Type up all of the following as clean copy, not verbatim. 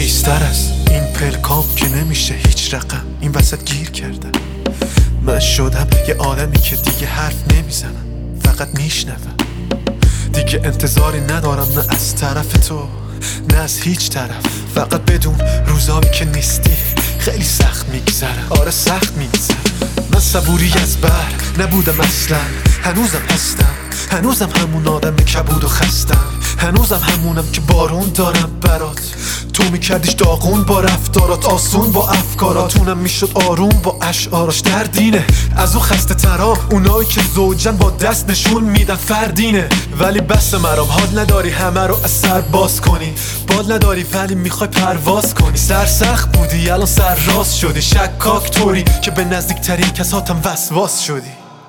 تیزتر از این پلکام که نمیشه هیچ رقم. این وسط گیر کردم، من شدم یه آدمی که دیگه حرف نمیزنم، فقط میشنوم. دیگه انتظاری ندارم، نه از طرف تو نه از هیچ طرف. فقط بدون روزایی که نیستی خیلی سخت میگذره. آره سخت میگذره. من صبوری از بر نبودم اصلا، هنوزم هستم، هنوزم همون آدم کبود و خستم، هنوزم همونم که بارون دارم برات. تو میکردیش داغون با رفتارات، آسون با افکاراتونم میشد آروم با اشعاراش. دردینه از اون خسته ترام، اونایی که زوجن با دست نشون میدن فردینه. ولی بس مرام، حال نداری همه رو از سر باز کنی، بال نداری ولی میخوای پرواز کنی. سرسخت بودی الان سر راست شدی، شکاک طوری که به نزدیکترین کساتم وسواس شدی.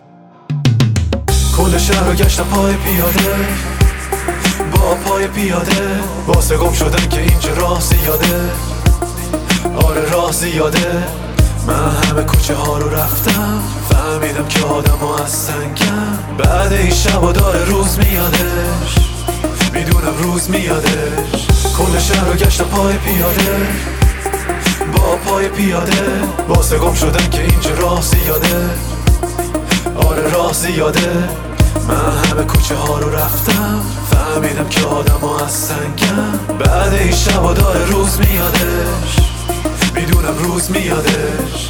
کل شهر رو گشتم پای پیاده، با پای پیاده، واسه گم شدن که اینجا راه زیاده. آره راه زیاده. من همه کوچه ها رو رفتم، فهمیدم که آدم ها از سنگم. بعد این شب و داره روز میادش، میدونم روز میادش. کل شهر رو گشتم پای پیاده، با پای پیاده، واسه گم شدن که اینجا راه زیاده. آره راه زیاده. من همه کوچه ها رو رفتم، فهمیدم که آدم ها از سنگم. بعد این شب و داره روز میادش، میدونم روز میادش.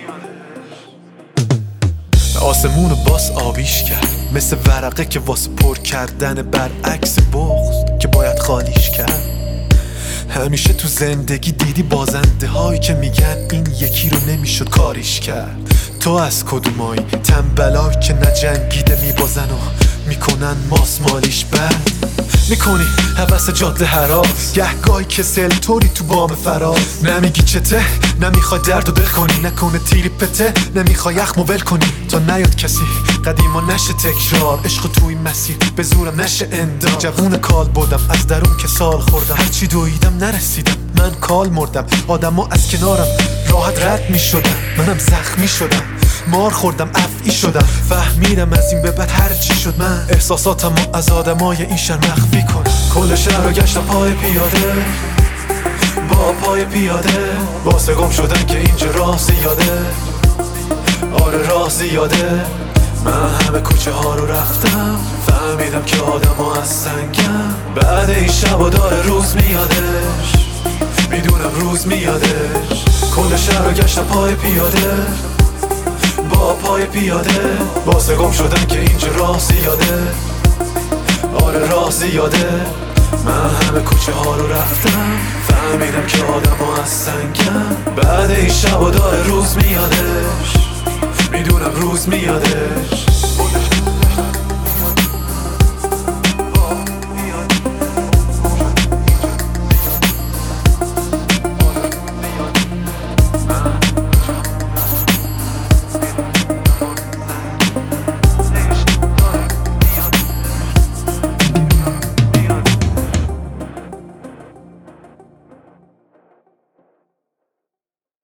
آسمون رو باس آبیش کرد، مثل ورقه که واسه پر کردن برعکس بغض که باید خالیش کرد. همیشه تو زندگی دیدی بازنده هایی که میگن این یکی رو نمیشد کاریش کرد. تو از کدومایی؟ تنبلایی که نجنگیده میبازن و میکنن ماسمالیش بد. میکنی حوث جاده هراس، گهگاهی که سل طوری تو بام فراز. نمیگی چته، نمیخوای درد و دل کنی، نکنه تیری پته، نمیخوای یخمو ول کنی تا نیاد کسی قدیما نشه تکرار. عشق تو این مسیر به زورم نشه اندار. جوون کال بودم از درون که سال خوردم، هرچی دویدم نرسیدم، من کال مردم. آدما از کنارم راحت رد میشدم، منم زخمی شدم، مار خوردم افعی شدم. فهمیدم از این به بعد هر چی شد من احساساتمو از آدمای این شهر مخفی کنم. کل شهر رو گشتم پای پیاده، با پای پیاده، واسه گم شدن که اینجا راه زیاده. آره راه زیاده. من همه کوچه ها رو رفتم، فهمیدم که آدم ها از سنگم. بعد این شب و داره روز میادش، میدونم روز میادش. کل شهر رو گشتم پای پیاده، با پای پیاده، واسه گم شدن که اینجا راه زیاده. آره راه زیاده. من همه کوچه ها رو رفتم، فهمیدم که آدم ها از سنگم. بعد این شب و داره روز میادش، میدونم روز میادش.